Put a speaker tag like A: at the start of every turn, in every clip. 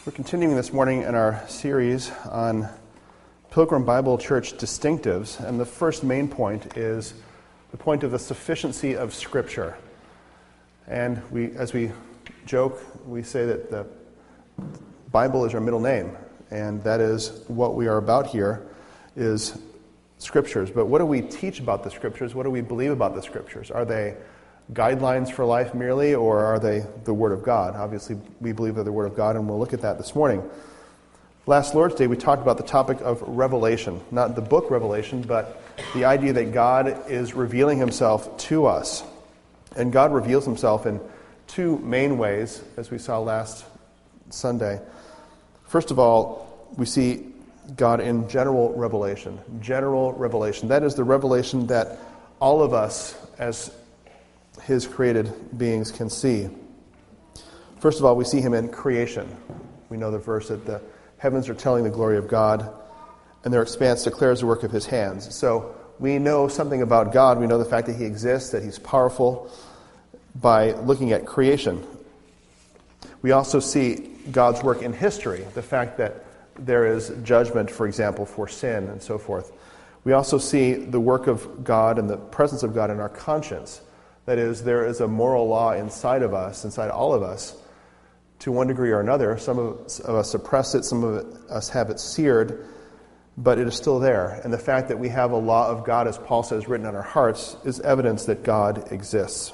A: We're continuing this morning in our series on Pilgrim Bible Church distinctives, and the first main point is the point of the sufficiency of Scripture. And as we joke, we say that the Bible is our middle name, and that is what we are about here, is Scriptures. But what do we teach about the Scriptures? What do we believe about the Scriptures? Are they guidelines for life merely, or are they the Word of God? Obviously, we believe they're the Word of God, and we'll look at that this morning. Last Lord's Day, we talked about the topic of revelation. Not the book Revelation, but the idea that God is revealing himself to us. And God reveals himself in two main ways, as we saw last Sunday. First of all, we see God in general revelation. General revelation. That is the revelation that all of us, as his created beings, can see. First of all, we see him in creation. We know the verse that the heavens are telling the glory of God, and their expanse declares the work of his hands. So we know something about God. We know the fact that he exists, that he's powerful, by looking at creation. We also see God's work in history, the fact that there is judgment, for example, for sin and so forth. We also see the work of God and the presence of God in our conscience. That is, there is a moral law inside of us, inside all of us, to one degree or another. Some of us suppress it, some of us have it seared, but it is still there. And the fact that we have a law of God, as Paul says, written on our hearts, is evidence that God exists.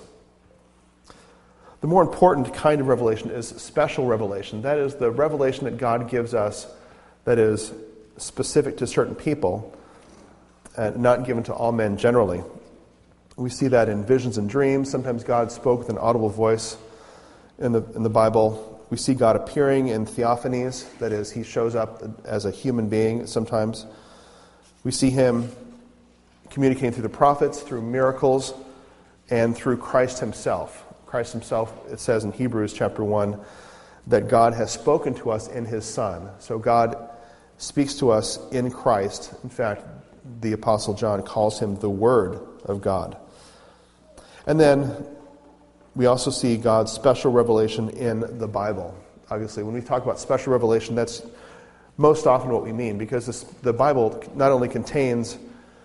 A: The more important kind of revelation is special revelation. That is the revelation that God gives us that is specific to certain people and not given to all men generally. We see that in visions and dreams. Sometimes God spoke with an audible voice in the Bible. We see God appearing in theophanies. That is, he shows up as a human being sometimes. We see him communicating through the prophets, through miracles, and through Christ himself. Christ himself, it says in Hebrews chapter 1, that God has spoken to us in his Son. So God speaks to us in Christ. In fact, the Apostle John calls him the Word of God. And then we also see God's special revelation in the Bible. Obviously, when we talk about special revelation, that's most often what we mean, because the Bible not only contains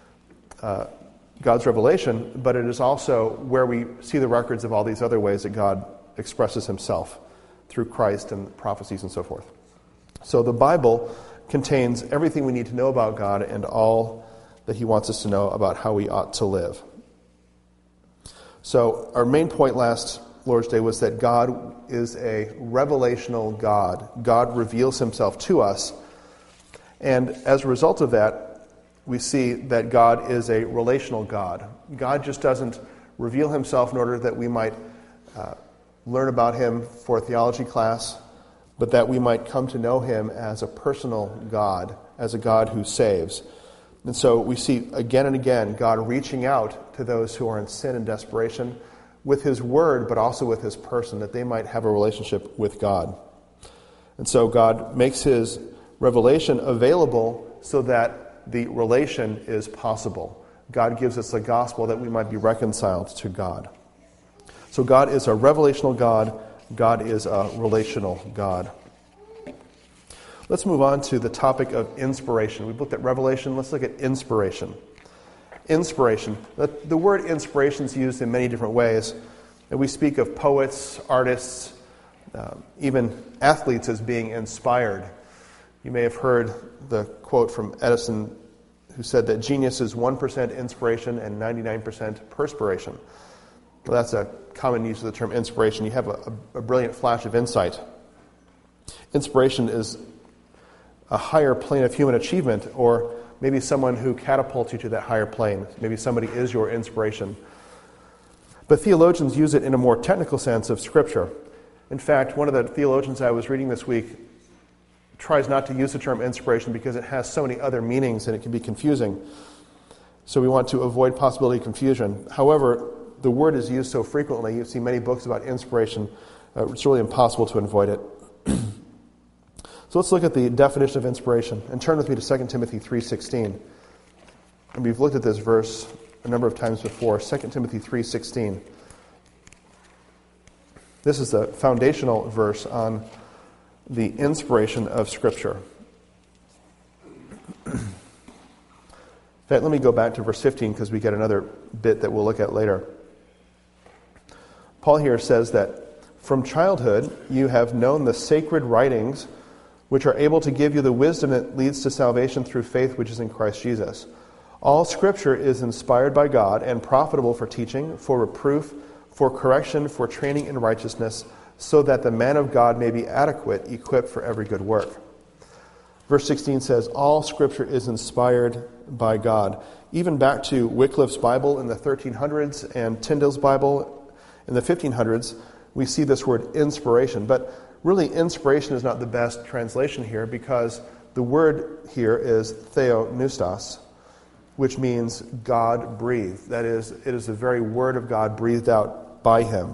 A: God's revelation, but it is also where we see the records of all these other ways that God expresses himself through Christ and prophecies and so forth. So the Bible contains everything we need to know about God and all that he wants us to know about how we ought to live. So our main point last Lord's Day was that God is a revelational God. God reveals himself to us. And as a result of that, we see that God is a relational God. God just doesn't reveal himself in order that we might learn about him for a theology class, but that we might come to know him as a personal God, as a God who saves. And so we see again and again God reaching out to those who are in sin and desperation with his word, but also with his person, that they might have a relationship with God. And so God makes his revelation available so that the relation is possible. God gives us the gospel that we might be reconciled to God. So God is a revelational God. God is a relational God. Let's move on to the topic of inspiration. We've looked at revelation. Let's look at inspiration. Inspiration. The word inspiration is used in many different ways. And we speak of poets, artists, even athletes as being inspired. You may have heard the quote from Edison, who said that genius is 1% inspiration and 99% perspiration. Well, that's a common use of the term inspiration. You have a brilliant flash of insight. Inspiration is a higher plane of human achievement, or maybe someone who catapults you to that higher plane. Maybe somebody is your inspiration. But theologians use it in a more technical sense of Scripture. In fact, one of the theologians I was reading this week tries not to use the term inspiration because it has so many other meanings and it can be confusing. So we want to avoid possibility of confusion. However, the word is used so frequently, you see many books about inspiration, it's really impossible to avoid it. So let's look at the definition of inspiration, and turn with me to 2 Timothy 3:16. And we've looked at this verse a number of times before, 2 Timothy 3:16. This is the foundational verse on the inspiration of Scripture. In fact, let me go back to verse 15 because we get another bit that we'll look at later. Paul here says that from childhood you have known the sacred writings which are able to give you the wisdom that leads to salvation through faith which is in Christ Jesus. All Scripture is inspired by God and profitable for teaching, for reproof, for correction, for training in righteousness, so that the man of God may be adequate, equipped for every good work. Verse 16 says, all Scripture is inspired by God. Even back to Wycliffe's Bible in the 1300s and Tyndale's Bible in the 1500s, we see this word inspiration. But really, inspiration is not the best translation here because the word here is theopneustos, which means God breathed. That is, it is the very word of God breathed out by Him.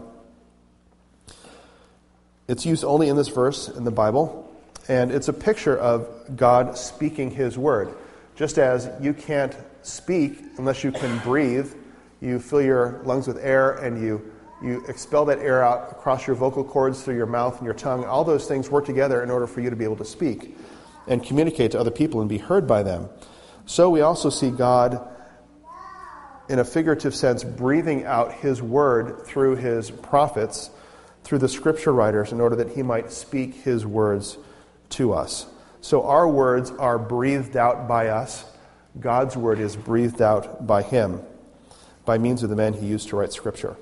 A: It's used only in this verse in the Bible, and it's a picture of God speaking His word. Just as you can't speak unless you can breathe, you fill your lungs with air and you expel that air out across your vocal cords through your mouth and your tongue. All those things work together in order for you to be able to speak and communicate to other people and be heard by them. So we also see God, in a figurative sense, breathing out His word through His prophets, through the Scripture writers, in order that He might speak His words to us. So our words are breathed out by us. God's word is breathed out by Him, by means of the men He used to write Scripture.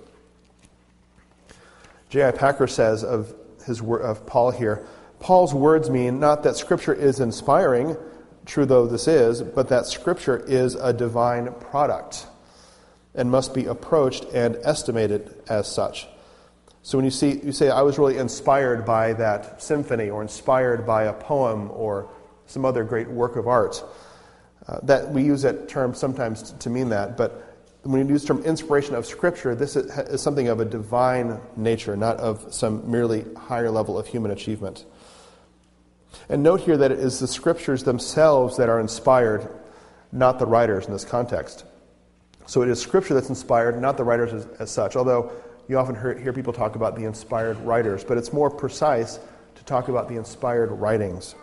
A: J.I. Packer says of Paul here, Paul's words mean not that Scripture is inspiring, true though this is, but that Scripture is a divine product and must be approached and estimated as such. So when you say, I was really inspired by that symphony or inspired by a poem or some other great work of art, that we use that term sometimes to mean that, but when you use the term inspiration of Scripture, this is something of a divine nature, not of some merely higher level of human achievement. And note here that it is the Scriptures themselves that are inspired, not the writers in this context. So it is Scripture that's inspired, not the writers as such, although you often hear people talk about the inspired writers, but it's more precise to talk about the inspired writings.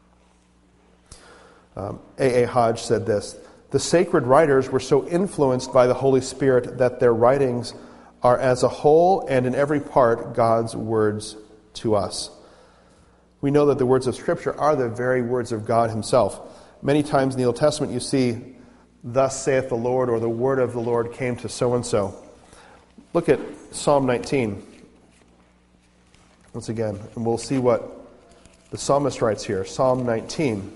A: A.A. Hodge said this, the sacred writers were so influenced by the Holy Spirit that their writings are as a whole and in every part God's words to us. We know that the words of Scripture are the very words of God Himself. Many times in the Old Testament you see, thus saith the Lord, or the word of the Lord came to so-and-so. Look at Psalm 19 once again, and we'll see what the psalmist writes here. Psalm 19.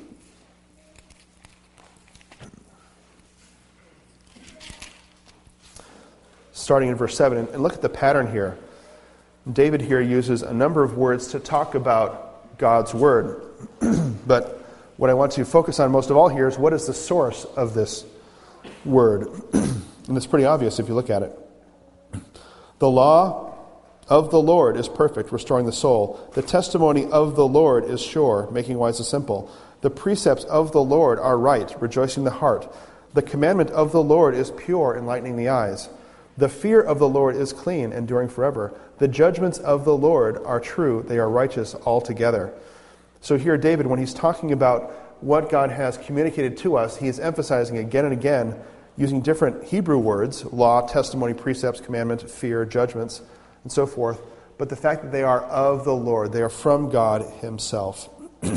A: Starting in verse 7, and look at the pattern here. David here uses a number of words to talk about God's word. But what I want to focus on most of all here is what is the source of this word. And it's pretty obvious if you look at it. The law of the Lord is perfect, restoring the soul. The testimony of the Lord is sure, making wise the simple. The precepts of the Lord are right, rejoicing the heart. The commandment of the Lord is pure, enlightening the eyes. The fear of the Lord is clean, enduring forever. The judgments of the Lord are true, they are righteous altogether. So here David, when he's talking about what God has communicated to us, he is emphasizing again and again, using different Hebrew words, law, testimony, precepts, commandment, fear, judgments, and so forth, but the fact that they are of the Lord, they are from God Himself.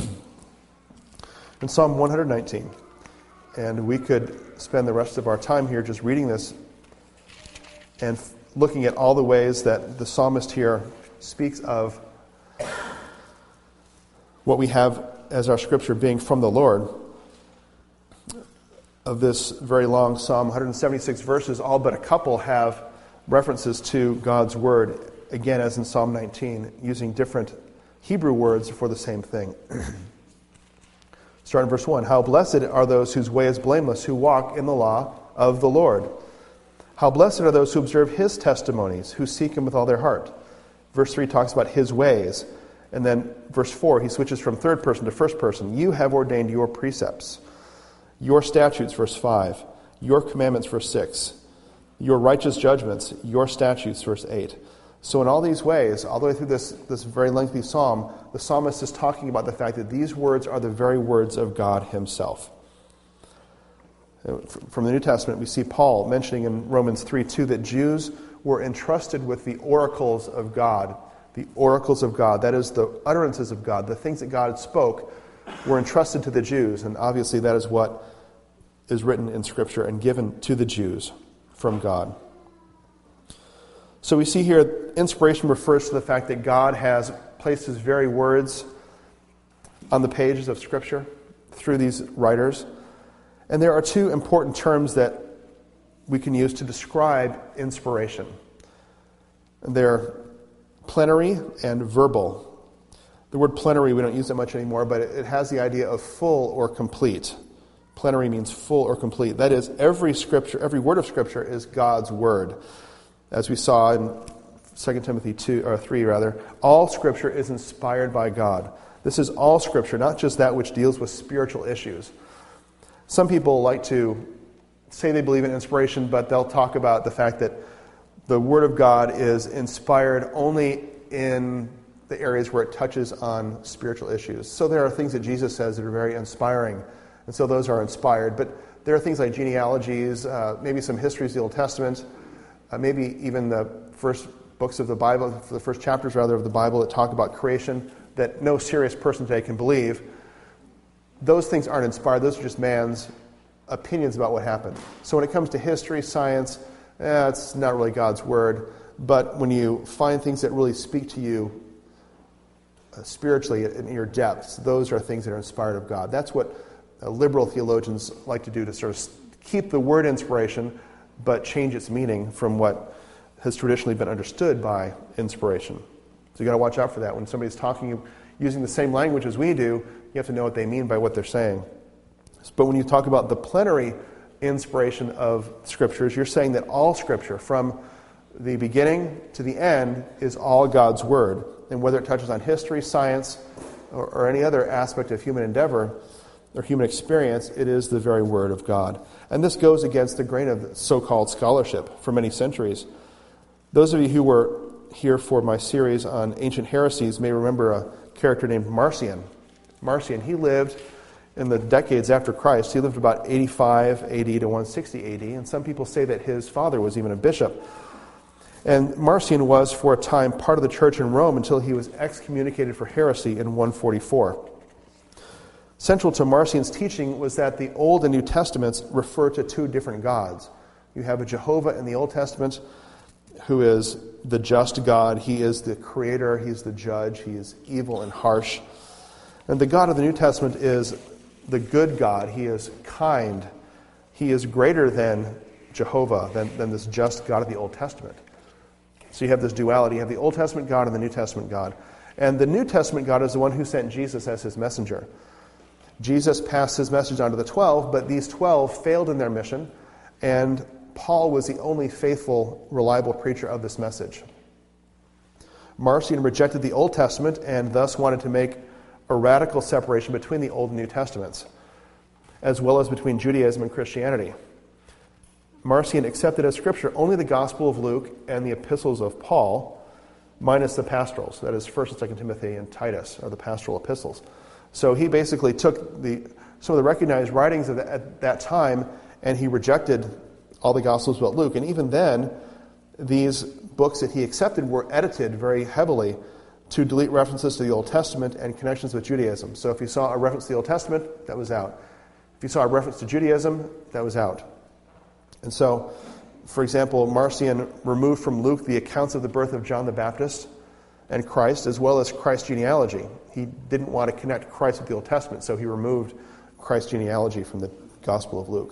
A: In Psalm 119, and we could spend the rest of our time here just reading this and looking at all the ways that the psalmist here speaks of what we have as our Scripture being from the Lord. Of this very long Psalm, 176 verses, all but a couple have references to God's Word, again as in Psalm 19, using different Hebrew words for the same thing. Start in verse 1. How blessed are those whose way is blameless, who walk in the law of the Lord. How blessed are those who observe His testimonies, who seek Him with all their heart. Verse 3 talks about His ways. And then verse 4, he switches from third person to first person. You have ordained your precepts. Your statutes, verse 5. Your commandments, verse 6. Your righteous judgments, your statutes, verse 8. So in all these ways, all the way through this very lengthy psalm, the psalmist is talking about the fact that these words are the very words of God himself. From the New Testament, we see Paul mentioning in Romans 3:2 that Jews were entrusted with the oracles of God. The oracles of God, that is the utterances of God, the things that God spoke, were entrusted to the Jews. And obviously that is what is written in Scripture and given to the Jews from God. So we see here, inspiration refers to the fact that God has placed his very words on the pages of Scripture through these writers. And there are two important terms that we can use to describe inspiration. They're plenary and verbal. The word plenary, we don't use that much anymore, but it has the idea of full or complete. Plenary means full or complete. That is, every Scripture, every word of Scripture is God's word. As we saw in 2 Timothy 3, all Scripture is inspired by God. This is all Scripture, not just that which deals with spiritual issues. Some people like to say they believe in inspiration, but they'll talk about the fact that the Word of God is inspired only in the areas where it touches on spiritual issues. So there are things that Jesus says that are very inspiring, and so those are inspired. But there are things like genealogies, maybe some histories of the Old Testament, maybe even the first books of the Bible, the first chapters rather of the Bible that talk about creation that no serious person today can believe. Those things aren't inspired. Those are just man's opinions about what happened. So when it comes to history, science, it's not really God's word. But when you find things that really speak to you spiritually in your depths, those are things that are inspired of God. That's what liberal theologians like to do, to sort of keep the word inspiration, but change its meaning from what has traditionally been understood by inspiration. So you've got to watch out for that. When somebody's talking using the same language as we do, you have to know what they mean by what they're saying. But when you talk about the plenary inspiration of Scriptures, you're saying that all Scripture, from the beginning to the end, is all God's Word. And whether it touches on history, science, or any other aspect of human endeavor or human experience, it is the very Word of God. And this goes against the grain of so-called scholarship for many centuries. Those of you who were here for my series on ancient heresies may remember a character named Marcion. Marcion, he lived in the decades after Christ. He lived about 85 AD to 160 AD, and some people say that his father was even a bishop. And Marcion was, for a time, part of the church in Rome until he was excommunicated for heresy in 144. Central to Marcion's teaching was that the Old and New Testaments refer to two different gods. You have a Jehovah in the Old Testament, who is the just God. He is the creator. He's the judge. He is evil and harsh. And the God of the New Testament is the good God. He is kind. He is greater than Jehovah, than this just God of the Old Testament. So you have this duality. You have the Old Testament God and the New Testament God. And the New Testament God is the one who sent Jesus as his messenger. Jesus passed his message on to the 12, but these 12 failed in their mission, and Paul was the only faithful, reliable preacher of this message. Marcion rejected the Old Testament and thus wanted to make a radical separation between the Old and New Testaments, as well as between Judaism and Christianity. Marcion accepted as Scripture only the Gospel of Luke and the epistles of Paul, minus the pastorals, that is 1st and 2nd Timothy and Titus, are the pastoral epistles. So he basically took some of the recognized writings at that time, and he rejected all the Gospels about Luke. And even then, these books that he accepted were edited very heavily to delete references to the Old Testament and connections with Judaism. So if you saw a reference to the Old Testament, that was out. If you saw a reference to Judaism, that was out. And so, for example, Marcion removed from Luke the accounts of the birth of John the Baptist and Christ, as well as Christ's genealogy. He didn't want to connect Christ with the Old Testament, so he removed Christ's genealogy from the Gospel of Luke.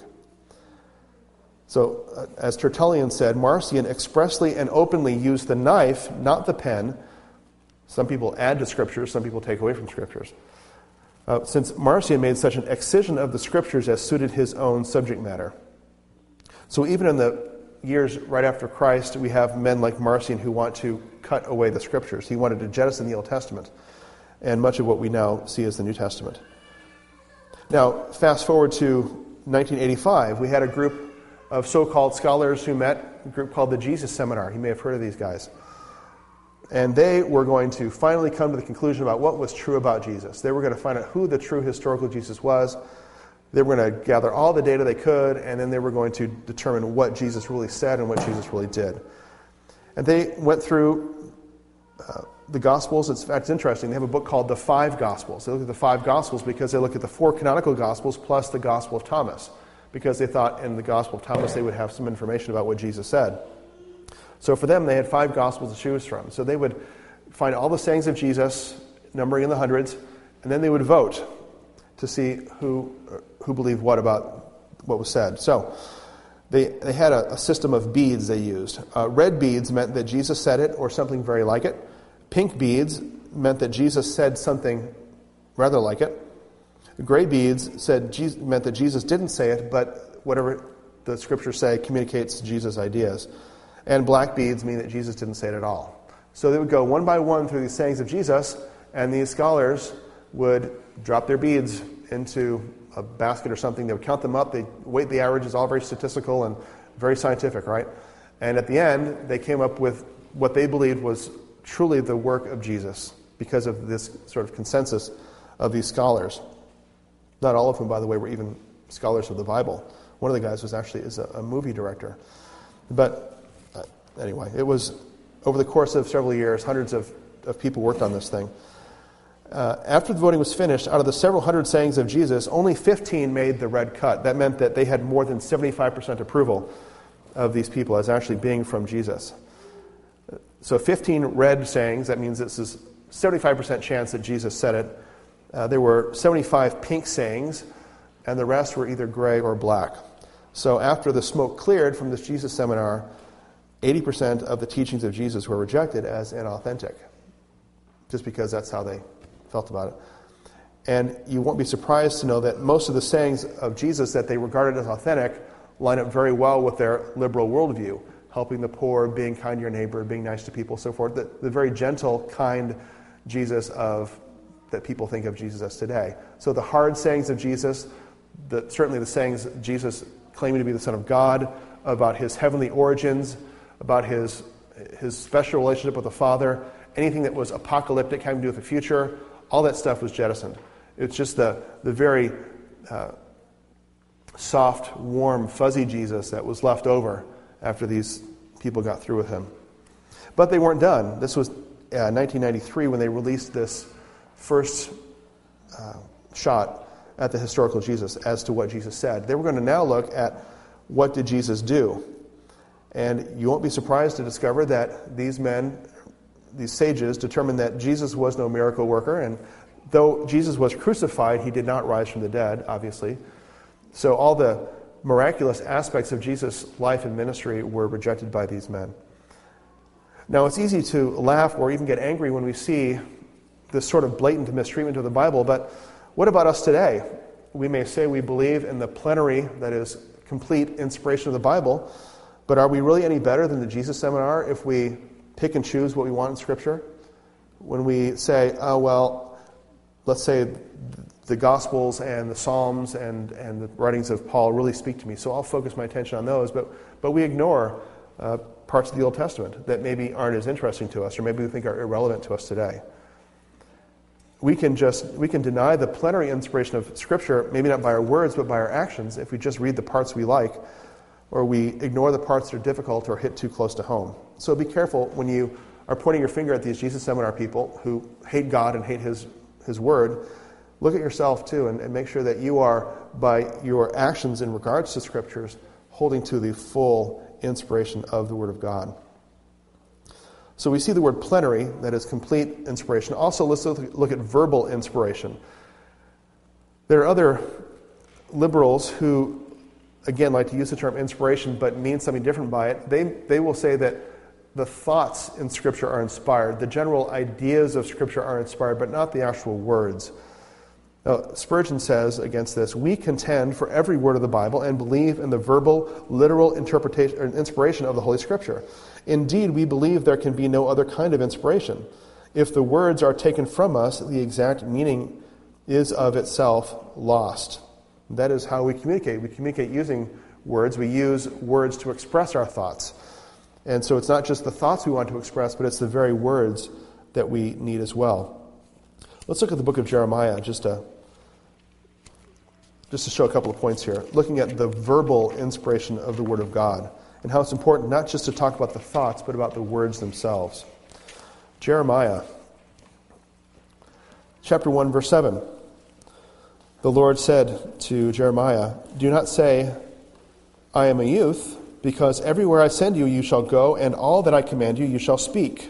A: So, as Tertullian said, Marcion expressly and openly used the knife, not the pen. Some people add to Scriptures, some people take away from Scriptures. Since Marcion made such an excision of the Scriptures as suited his own subject matter. So even in the years right after Christ, we have men like Marcion who want to cut away the Scriptures. He wanted to jettison the Old Testament and much of what we now see as the New Testament. Now, fast forward to 1985, we had a group of so-called scholars who met, a group called the Jesus Seminar. You may have heard of these guys. And they were going to finally come to the conclusion about what was true about Jesus. They were going to find out who the true historical Jesus was. They were going to gather all the data they could, and then they were going to determine what Jesus really said and what Jesus really did. And they went through the Gospels. In fact, it's interesting. They have a book called The Five Gospels. They look at the five Gospels because they look at the four canonical Gospels plus the Gospel of Thomas, because they thought in the Gospel of Thomas they would have some information about what Jesus said. So for them, they had five Gospels to choose from. So they would find all the sayings of Jesus, numbering in the hundreds, and then they would vote to see who believed what about what was said. So they had a system of beads they used. Red beads meant that Jesus said it or something very like it. Pink beads meant that Jesus said something rather like it. Gray beads meant that Jesus didn't say it, but whatever the Scriptures say communicates Jesus' ideas. And black beads mean that Jesus didn't say it at all. So they would go one by one through these sayings of Jesus, and these scholars would drop their beads into a basket or something. They would count them up. They'd weight the averages, all very statistical and very scientific, right? And at the end, they came up with what they believed was truly the work of Jesus because of this sort of consensus of these scholars. Not all of whom, by the way, were even scholars of the Bible. One of the guys is a movie director. But anyway, it was over the course of several years, hundreds of people worked on this thing. After the voting was finished, out of the several hundred sayings of Jesus, only 15 made the red cut. That meant that they had more than 75% approval of these people as actually being from Jesus. So 15 red sayings, that means this is 75% chance that Jesus said it. There were 75 pink sayings, and the rest were either gray or black. So after the smoke cleared from this Jesus seminar, 80% of the teachings of Jesus were rejected as inauthentic, just because that's how they felt about it. And you won't be surprised to know that most of the sayings of Jesus that they regarded as authentic line up very well with their liberal worldview, helping the poor, being kind to your neighbor, being nice to people, so forth. The very gentle, kind Jesus that people think of Jesus as today. So the hard sayings of Jesus, certainly the sayings of Jesus claiming to be the Son of God, about his heavenly origins, about his special relationship with the Father, anything that was apocalyptic, having to do with the future, all that stuff was jettisoned. It's just the very soft, warm, fuzzy Jesus that was left over after these people got through with him. But they weren't done. This was 1993 when they released this first shot at the historical Jesus as to what Jesus said. They were going to now look at what did Jesus do. And you won't be surprised to discover that these sages, determined that Jesus was no miracle worker. And though Jesus was crucified, he did not rise from the dead, obviously. So all the miraculous aspects of Jesus' life and ministry were rejected by these men. Now, it's easy to laugh or even get angry when we see this sort of blatant mistreatment of the Bible, but what about us today? We may say we believe in the plenary, that is, complete inspiration of the Bible, but are we really any better than the Jesus Seminar if we pick and choose what we want in Scripture? When we say, let's say the Gospels and the Psalms and the writings of Paul really speak to me, so I'll focus my attention on those, but we ignore parts of the Old Testament that maybe aren't as interesting to us or maybe we think are irrelevant to us today. We can deny the plenary inspiration of Scripture, maybe not by our words, but by our actions, if we just read the parts we like, or we ignore the parts that are difficult or hit too close to home. So be careful when you are pointing your finger at these Jesus Seminar people who hate God and hate His Word. Look at yourself, too, and make sure that you are, by your actions in regards to Scriptures, holding to the full inspiration of the Word of God. So we see the word plenary, that is complete inspiration. Also, let's look at verbal inspiration. There are other liberals who, again, like to use the term inspiration but mean something different by it. They will say that the thoughts in Scripture are inspired. The general ideas of Scripture are inspired, but not the actual words. Now, Spurgeon says against this, "We contend for every word of the Bible and believe in the verbal, literal interpretation or inspiration of the Holy Scripture. Indeed, we believe there can be no other kind of inspiration. If the words are taken from us, the exact meaning is of itself lost." That is how we communicate. We communicate using words. We use words to express our thoughts. And so it's not just the thoughts we want to express, but it's the very words that we need as well. Let's look at the book of Jeremiah just to show a couple of points here. Looking at the verbal inspiration of the Word of God and how it's important not just to talk about the thoughts, but about the words themselves. Jeremiah, chapter 1, verse 7. The Lord said to Jeremiah, "Do not say, 'I am a youth,' because everywhere I send you, you shall go, and all that I command you, you shall speak."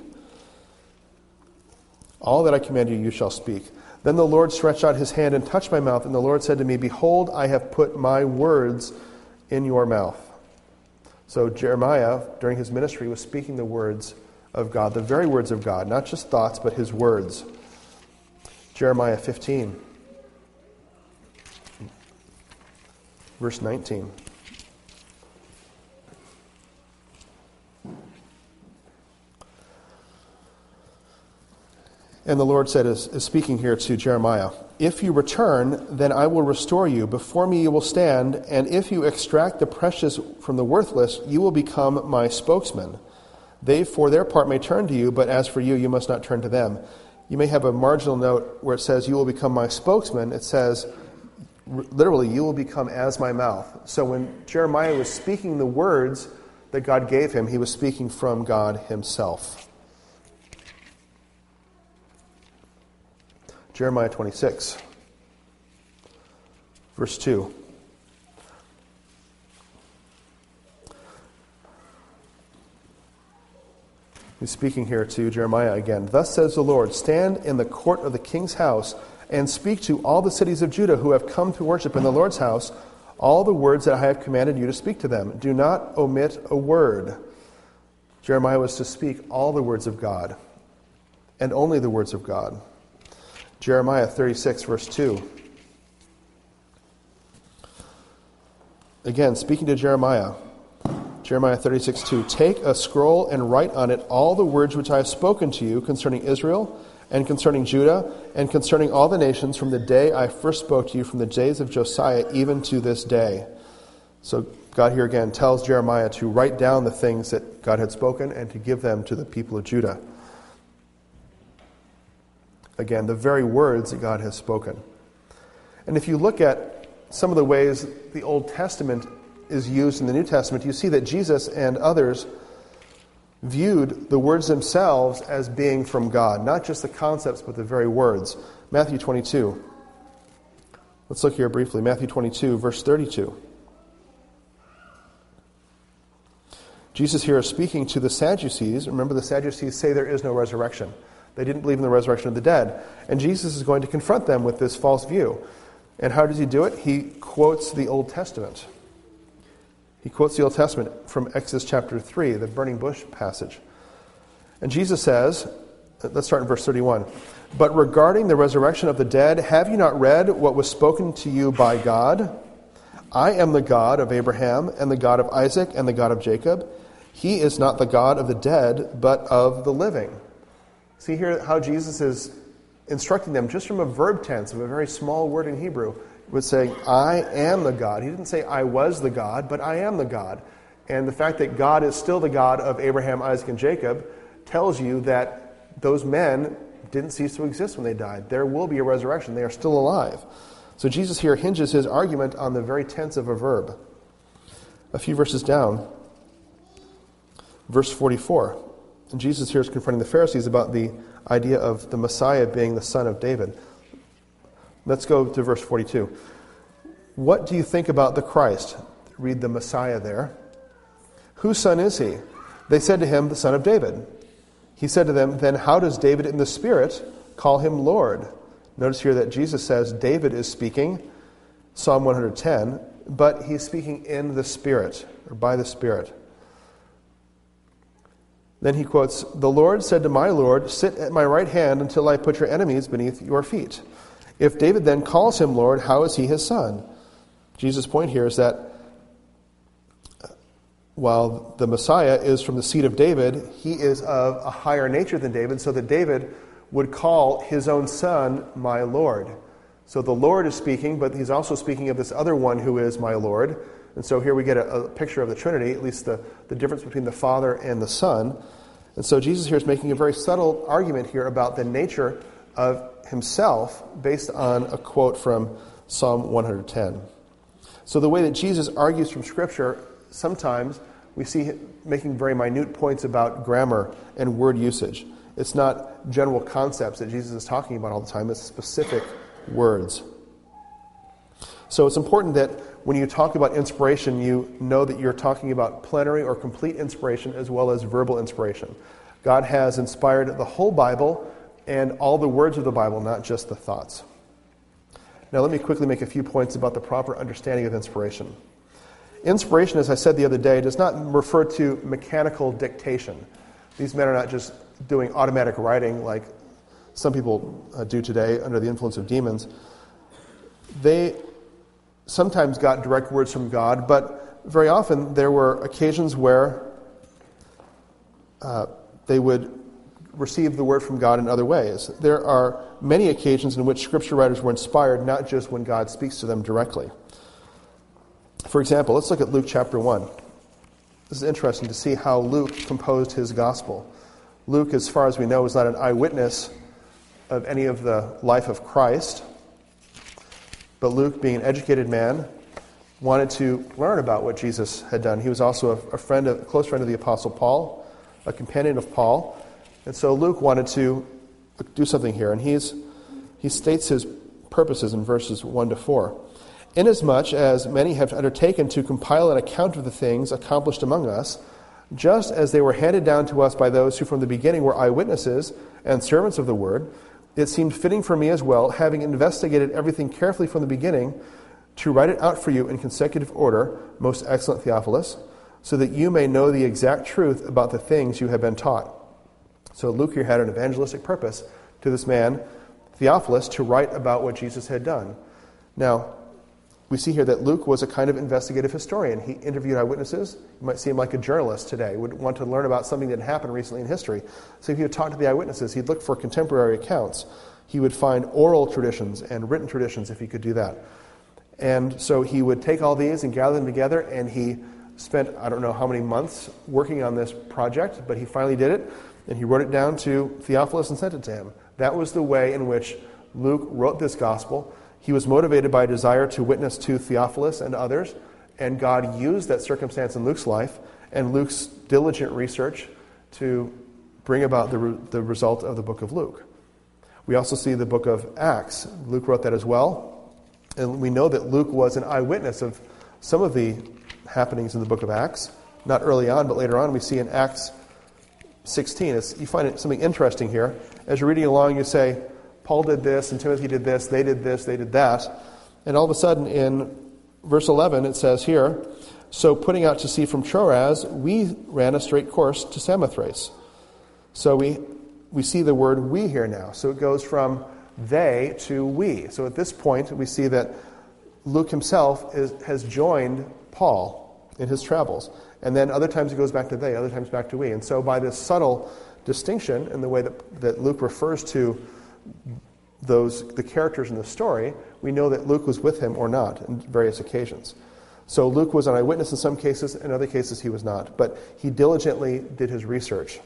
A: All that I command you, you shall speak. Then the Lord stretched out his hand and touched my mouth, and the Lord said to me, "Behold, I have put my words in your mouth." So Jeremiah, during his ministry, was speaking the words of God, the very words of God, not just thoughts, but his words. Jeremiah 15, verse 19. And the Lord said, is speaking here to Jeremiah, "If you return, then I will restore you. Before me you will stand, and if you extract the precious from the worthless, you will become my spokesman. They, for their part, may turn to you, but as for you, you must not turn to them." You may have a marginal note where it says, "You will become my spokesman." It says, literally, "You will become as my mouth." So when Jeremiah was speaking the words that God gave him, he was speaking from God himself. Jeremiah 26, verse 2. He's speaking here to Jeremiah again. "Thus says the Lord, stand in the court of the king's house and speak to all the cities of Judah who have come to worship in the Lord's house all the words that I have commanded you to speak to them. Do not omit a word." Jeremiah was to speak all the words of God and only the words of God. Jeremiah 36, verse 2. Again, speaking to Jeremiah. Jeremiah 36, 2. "Take a scroll and write on it all the words which I have spoken to you concerning Israel and concerning Judah and concerning all the nations from the day I first spoke to you, from the days of Josiah even to this day." So God here again tells Jeremiah to write down the things that God had spoken and to give them to the people of Judah. Again, the very words that God has spoken. And if you look at some of the ways the Old Testament is used in the New Testament, you see that Jesus and others viewed the words themselves as being from God, not just the concepts, but the very words. Matthew 22. Let's look here briefly. Matthew 22, verse 32. Jesus here is speaking to the Sadducees. Remember, the Sadducees say there is no resurrection. They didn't believe in the resurrection of the dead. And Jesus is going to confront them with this false view. And how does he do it? He quotes the Old Testament. He quotes the Old Testament from Exodus chapter 3, the burning bush passage. And Jesus says, let's start in verse 31, "But regarding the resurrection of the dead, have you not read what was spoken to you by God? I am the God of Abraham and the God of Isaac and the God of Jacob. He is not the God of the dead, but of the living." See here how Jesus is instructing them just from a verb tense of a very small word in Hebrew. He was saying, "I am the God." He didn't say, "I was the God," but "I am the God." And the fact that God is still the God of Abraham, Isaac, and Jacob tells you that those men didn't cease to exist when they died. There will be a resurrection. They are still alive. So Jesus here hinges his argument on the very tense of a verb. A few verses down, verse 44. And Jesus here is confronting the Pharisees about the idea of the Messiah being the son of David. Let's go to verse 42. "What do you think about the Christ?" Read the Messiah there. "Whose son is he?" They said to him, "The son of David." He said to them, "Then how does David in the Spirit call him Lord?" Notice here that Jesus says David is speaking, Psalm 110, but he's speaking in the Spirit, or by the Spirit. Then he quotes, "The Lord said to my Lord, 'Sit at my right hand until I put your enemies beneath your feet.' If David then calls him Lord, how is he his son?" Jesus' point here is that while the Messiah is from the seed of David, he is of a higher nature than David, so that David would call his own son my Lord. So the Lord is speaking, but he's also speaking of this other one who is my Lord. And so here we get a picture of the Trinity, at least the difference between the Father and the Son. And so Jesus here is making a very subtle argument here about the nature of himself based on a quote from Psalm 110. So the way that Jesus argues from Scripture, sometimes we see him making very minute points about grammar and word usage. It's not general concepts that Jesus is talking about all the time, it's specific words. So it's important that when you talk about inspiration, you know that you're talking about plenary or complete inspiration as well as verbal inspiration. God has inspired the whole Bible and all the words of the Bible, not just the thoughts. Now let me quickly make a few points about the proper understanding of inspiration. Inspiration, as I said the other day, does not refer to mechanical dictation. These men are not just doing automatic writing like some people do today under the influence of demons. They sometimes got direct words from God, but very often there were occasions where they would receive the word from God in other ways. There are many occasions in which Scripture writers were inspired, not just when God speaks to them directly. For example, let's look at Luke chapter 1. This is interesting to see how Luke composed his gospel. Luke, as far as we know, is not an eyewitness of any of the life of Christ, but Luke, being an educated man, wanted to learn about what Jesus had done. He was also a close friend of the Apostle Paul, a companion of Paul, and so Luke wanted to do something here, and he states his purposes in verses 1 to 4. Inasmuch as many have undertaken to compile an account of the things accomplished among us, just as they were handed down to us by those who from the beginning were eyewitnesses and servants of the word, it seemed fitting for me as well, having investigated everything carefully from the beginning, to write it out for you in consecutive order, most excellent Theophilus, so that you may know the exact truth about the things you have been taught. So Luke here had an evangelistic purpose to this man, Theophilus, to write about what Jesus had done. Now, we see here that Luke was a kind of investigative historian. He interviewed eyewitnesses. You might see him like a journalist today, would want to learn about something that happened recently in history. So if he would talk to the eyewitnesses, he'd look for contemporary accounts. He would find oral traditions and written traditions if he could do that. And so he would take all these and gather them together, and he spent, I don't know how many months working on this project, but he finally did it, and he wrote it down to Theophilus and sent it to him. That was the way in which Luke wrote this gospel. He was motivated by a desire to witness to Theophilus and others, and God used that circumstance in Luke's life and Luke's diligent research to bring about the result of the book of Luke. We also see the book of Acts. Luke wrote that as well, and we know that Luke was an eyewitness of some of the happenings in the book of Acts. Not early on, but later on we see in Acts 16. You find something interesting here. As you're reading along, you say, Paul did this, and Timothy did this, they did that. And all of a sudden, in verse 11, it says here, so putting out to sea from Troas, we ran a straight course to Samothrace. So we see the word we here now. So it goes from they to we. So at this point, we see that Luke himself has joined Paul in his travels. And then other times it goes back to they, other times back to we. And so by this subtle distinction in the way that Luke refers to the characters in the story, we know that Luke was with him or not in various occasions. So Luke was an eyewitness in some cases, in other cases he was not. But he diligently did his research.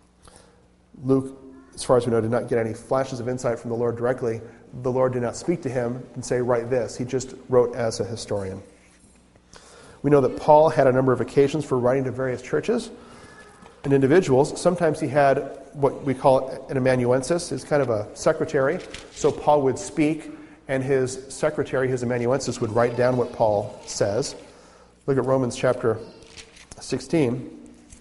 A: Luke, as far as we know, did not get any flashes of insight from the Lord directly. The Lord did not speak to him and say, write this. He just wrote as a historian. We know that Paul had a number of occasions for writing to various churches and individuals. Sometimes he had what we call an amanuensis. It's kind of a secretary. So Paul would speak, and his secretary, his amanuensis, would write down what Paul says. Look at Romans chapter 16.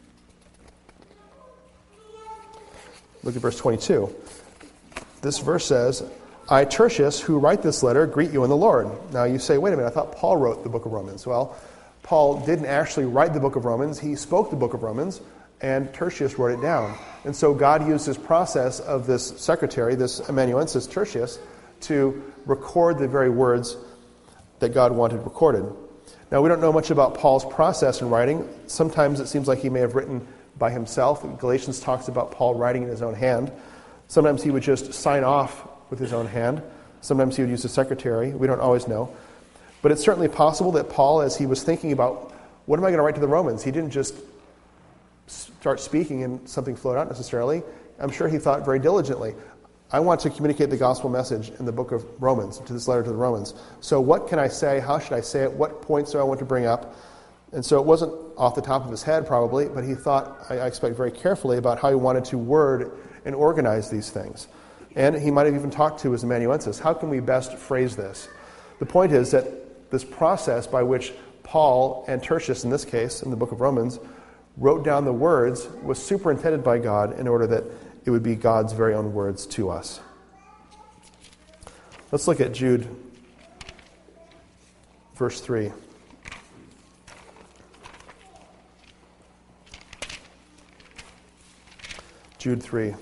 A: Look at verse 22. This verse says, I, Tertius, who write this letter, greet you in the Lord. Now you say, wait a minute, I thought Paul wrote the book of Romans. Well, Paul didn't actually write the book of Romans. He spoke the book of Romans, and Tertius wrote it down. And so God used this process of this secretary, this amanuensis Tertius, to record the very words that God wanted recorded. Now, we don't know much about Paul's process in writing. Sometimes it seems like he may have written by himself. Galatians talks about Paul writing in his own hand. Sometimes he would just sign off with his own hand. Sometimes he would use a secretary. We don't always know. But it's certainly possible that Paul, as he was thinking about, what am I going to write to the Romans? He didn't just start speaking and something flowed out necessarily. I'm sure he thought very diligently, I want to communicate the gospel message in the book of Romans, to this letter to the Romans. So what can I say? How should I say it? What points do I want to bring up? And so it wasn't off the top of his head probably, but he thought, I expect, very carefully about how he wanted to word and organize these things. And he might have even talked to his amanuensis. How can we best phrase this? The point is that this process by which Paul and Tertius, in this case, in the book of Romans, wrote down the words was superintended by God in order that it would be God's very own words to us. Let's look at Jude, verse 3. Jude 3.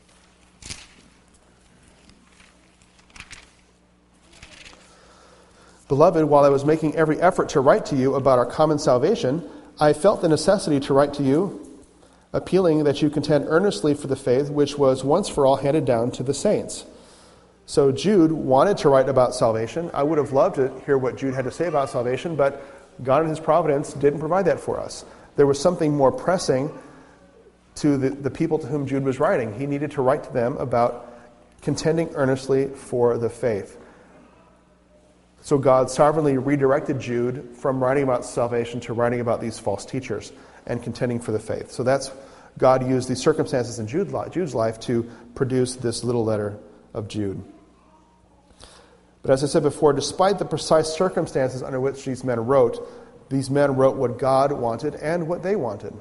A: Beloved, while I was making every effort to write to you about our common salvation, I felt the necessity to write to you, appealing that you contend earnestly for the faith which was once for all handed down to the saints. So Jude wanted to write about salvation. I would have loved to hear what Jude had to say about salvation, but God in his providence didn't provide that for us. There was something more pressing to the people to whom Jude was writing. He needed to write to them about contending earnestly for the faith. So God sovereignly redirected Jude from writing about salvation to writing about these false teachers and contending for the faith. So that's God used these circumstances in Jude's life to produce this little letter of Jude. But as I said before, despite the precise circumstances under which these men wrote what God wanted and what they wanted.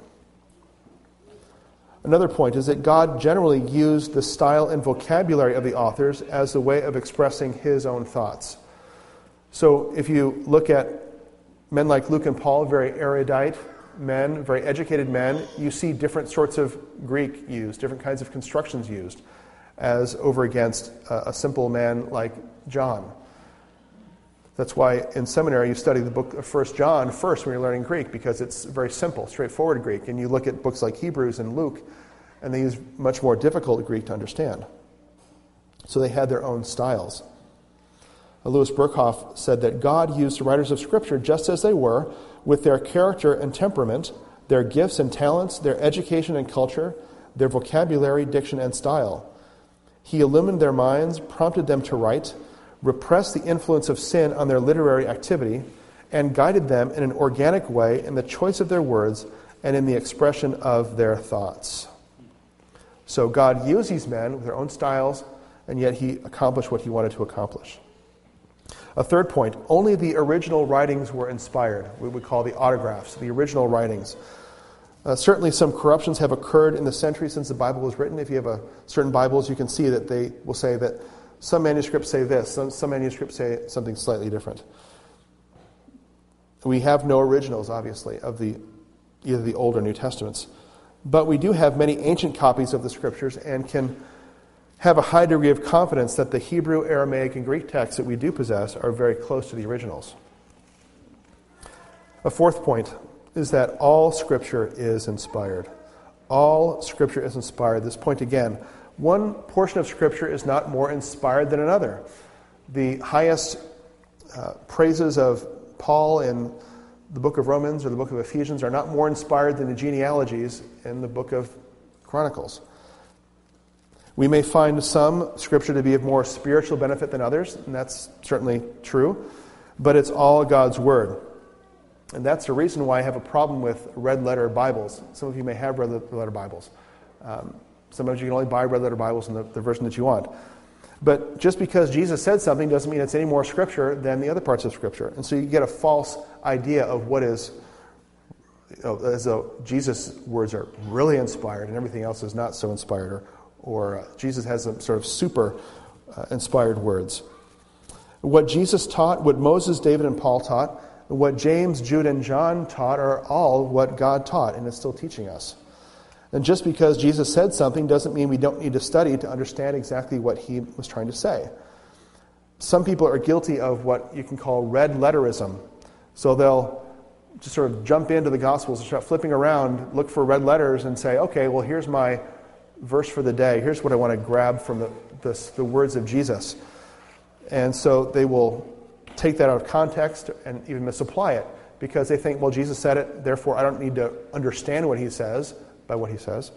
A: Another point is that God generally used the style and vocabulary of the authors as a way of expressing his own thoughts. So if you look at men like Luke and Paul, very erudite men, very educated men, you see different sorts of Greek used, different kinds of constructions used, as over against a simple man like John. That's why in seminary you study the book of 1 John first when you're learning Greek, because it's very simple, straightforward Greek. And you look at books like Hebrews and Luke, and they use much more difficult Greek to understand. So they had their own styles. Louis Berkhoff said that God used the writers of Scripture just as they were, with their character and temperament, their gifts and talents, their education and culture, their vocabulary, diction, and style. He illumined their minds, prompted them to write, repressed the influence of sin on their literary activity, and guided them in an organic way in the choice of their words and in the expression of their thoughts. So God used these men with their own styles, and yet he accomplished what he wanted to accomplish. A third point, only the original writings were inspired. We would call the autographs, the original writings. Certainly some corruptions have occurred in the centuries since the Bible was written. If you have certain Bibles, you can see that they will say that some manuscripts say this, some manuscripts say something slightly different. We have no originals, obviously, of either the Old or New Testaments. But we do have many ancient copies of the Scriptures and can have a high degree of confidence that the Hebrew, Aramaic, and Greek texts that we do possess are very close to the originals. A fourth point is that all Scripture is inspired. All Scripture is inspired. This point again, one portion of Scripture is not more inspired than another. The highest praises of Paul in the book of Romans or the book of Ephesians are not more inspired than the genealogies in the book of Chronicles. We may find some Scripture to be of more spiritual benefit than others, and that's certainly true, but it's all God's Word. And that's the reason why I have a problem with red letter Bibles. Some of you may have red letter Bibles. Sometimes you can only buy red letter Bibles in the version that you want. But just because Jesus said something doesn't mean it's any more Scripture than the other parts of Scripture. And so you get a false idea of what is, as though Jesus' words are really inspired and everything else is not so inspired, or Jesus has some sort of super inspired words. What Jesus taught, what Moses, David, and Paul taught, what James, Jude, and John taught are all what God taught, and is still teaching us. And just because Jesus said something doesn't mean we don't need to study to understand exactly what he was trying to say. Some people are guilty of what you can call red letterism. So they'll just sort of jump into the Gospels and start flipping around, look for red letters, and say, okay, well, here's my verse for the day. Here's what I want to grab from the words of Jesus. And so they will take that out of context and even misapply it because they think, well, Jesus said it, therefore I don't need to understand what he says by what he says.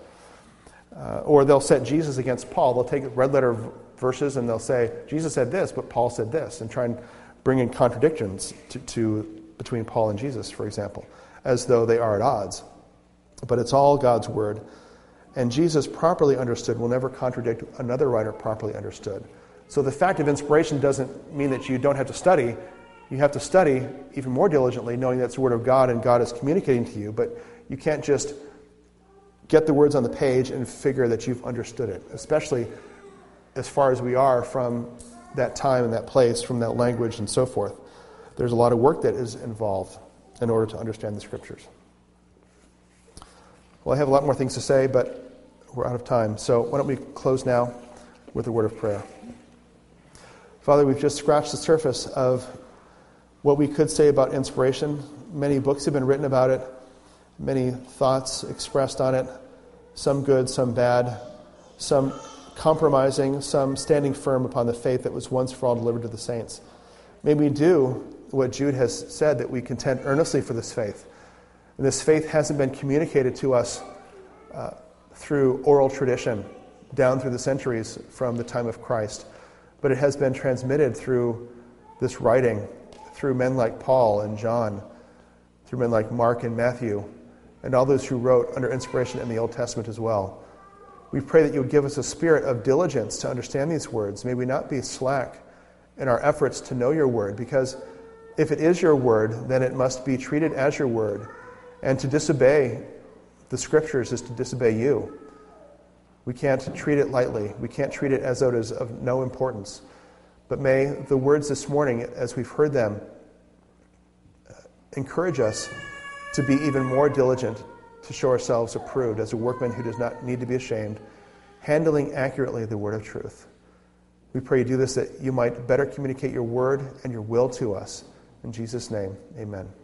A: Or they'll set Jesus against Paul. They'll take red letter verses and they'll say, Jesus said this, but Paul said this, and try and bring in contradictions between Paul and Jesus, for example, as though they are at odds. But it's all God's word. And Jesus, properly understood, will never contradict another writer properly understood. So the fact of inspiration doesn't mean that you don't have to study. You have to study even more diligently, knowing that's the word of God and God is communicating to you. But you can't just get the words on the page and figure that you've understood it, especially as far as we are from that time and that place, from that language and so forth. There's a lot of work that is involved in order to understand the Scriptures. Well, I have a lot more things to say, but we're out of time. So why don't we close now with a word of prayer. Father, we've just scratched the surface of what we could say about inspiration. Many books have been written about it, many thoughts expressed on it, some good, some bad, some compromising, some standing firm upon the faith that was once for all delivered to the saints. May we do what Jude has said, that we contend earnestly for this faith. And this faith hasn't been communicated to us through oral tradition down through the centuries from the time of Christ, but it has been transmitted through this writing, through men like Paul and John, through men like Mark and Matthew, and all those who wrote under inspiration in the Old Testament as well. We pray that you would give us a spirit of diligence to understand these words. May we not be slack in our efforts to know your word, because if it is your word, then it must be treated as your word. And to disobey the Scriptures is to disobey you. We can't treat it lightly. We can't treat it as though it is of no importance. But may the words this morning, as we've heard them, encourage us to be even more diligent to show ourselves approved as a workman who does not need to be ashamed, handling accurately the word of truth. We pray you do this that you might better communicate your word and your will to us. In Jesus' name, amen.